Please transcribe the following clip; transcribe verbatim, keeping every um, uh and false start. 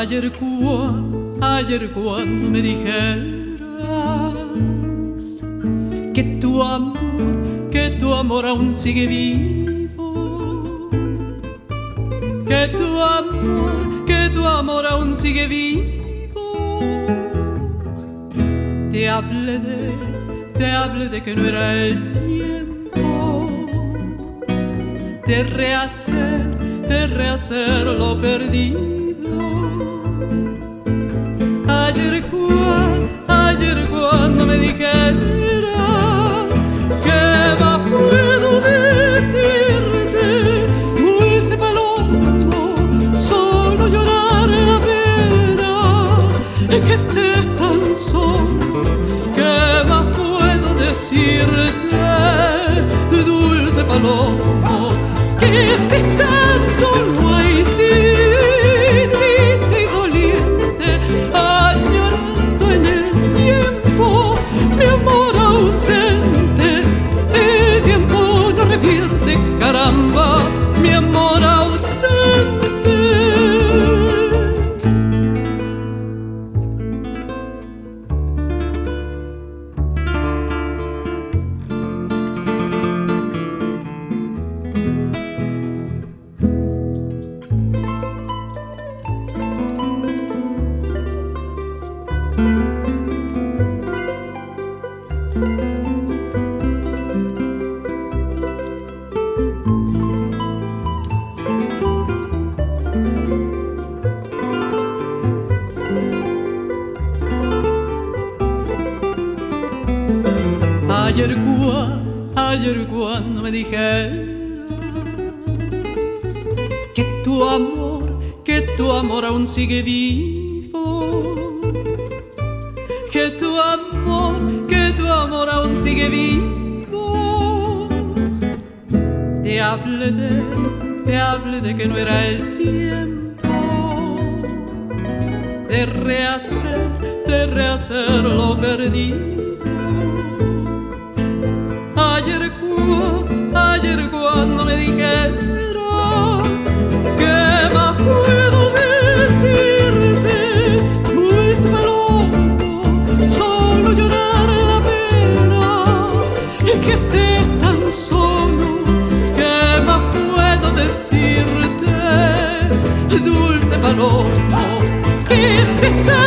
Ayer, cua, ayer cuando me dijeras que tu amor, que tu amor aún sigue vivo, que tu amor, que tu amor aún sigue vivo, te hablé de, te hablé de que no era el tiempo de rehacer, de rehacer lo perdido. Ayer, ayer cuando me dijeras, ¿qué más puedo decirte? Dulce palomo, solo llorar la pena que estés tan solo. ¿Qué más puedo decirte? Dulce palomo, que estés tan solo. Ay, sí, triste y doliente, añorando en el tiempo mi amor ausente. El tiempo no revierte, caramba, mi amor ausente. Ayer, ayer cuando me dijeras que tu amor, que tu amor aún sigue vivo, que tu amor, que tu amor aún sigue vivo, te hablé de, te hablé de que no era el tiempo de rehacer, de rehacer lo perdido. Ayer, ayer cuando me dijeras, ¿qué más puedo decirte? Dulce palomo, solo llorar la pena que estés tan solo. ¿Qué más puedo decirte? Dulce palomo, que estés tan